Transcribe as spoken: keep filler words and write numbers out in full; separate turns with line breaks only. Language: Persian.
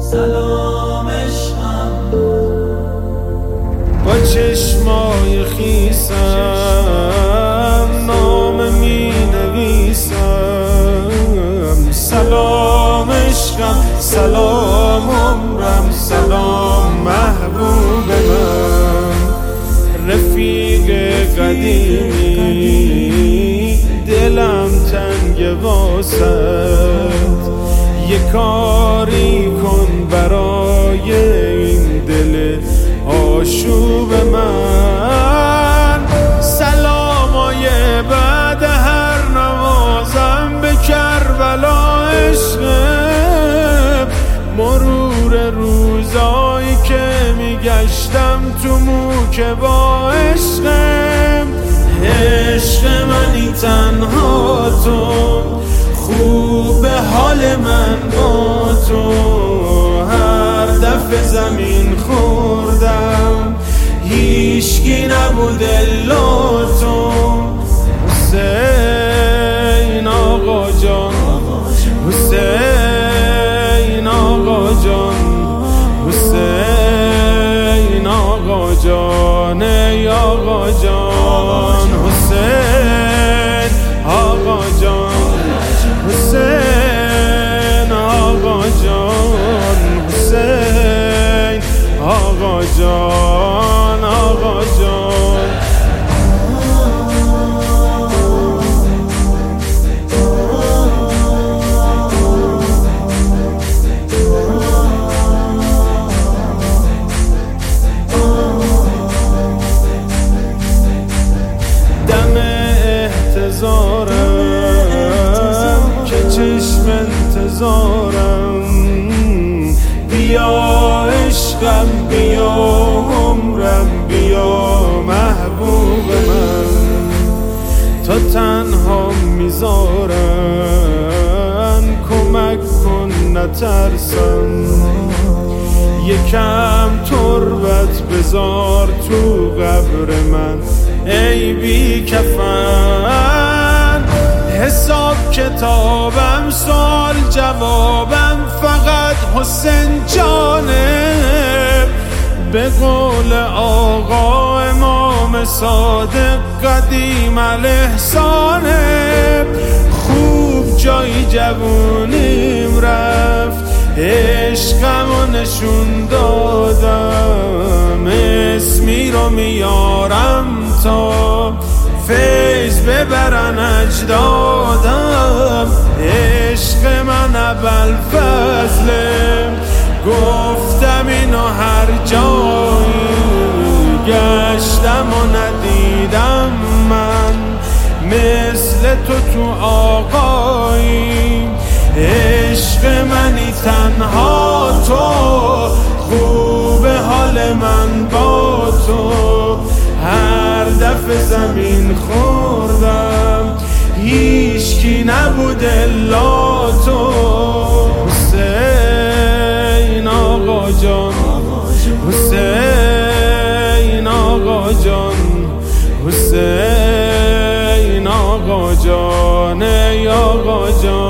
سلام عشقم
با چشمای خیسم نام می نویسم. سلام عشقم، سلام عمرم، سلام محبوب من، رفیق قدیمی دلم تنگ واسط، یه کاری کن برای این دل آشوب من. سلامای بعد هر نمازم به کربلا عشقم، مرور روزایی که میگشتم تو موکه با عشقم. عشق منی تنها تو، خوب حال من با تو، هر دفعه زمین خوردم هیچکی نبود الا تو. حسین آقا جان، حسین آقا جان، حسین آقا جان، ای آقا جان، حسین آقا جان، حسین آقا جان، حسین آقا جان، آقا جان. دم احتضارم که چشم انتظارم، بیا عشقم، بیا عمرم، بیا محبوب من. تا تنها میذارن کمک کن نترسم، یکم تربت بذار تو قبر من ای بی کفن. حساب کتابم سوال جوابم فقط حسین جانه، به قول آقا امام صادق قدیم الاحسانه. خوب جای جوونیم رفت، عشقمو نشون دادم، اسمی رو میارم تا فیض ببرن اجدادم. عشق من ابوالفضله، گفتم اینو هر جایی، گشتم و ندیدم من مثل تو تو آقایی. عشق منی تنها تو، خوب حال من با تو، هر دفعه زمین خوردم هیچکی نبود الا تو. حسین آقا جان، حسین آقا جان، حسین آقا جان، ای آقا جان.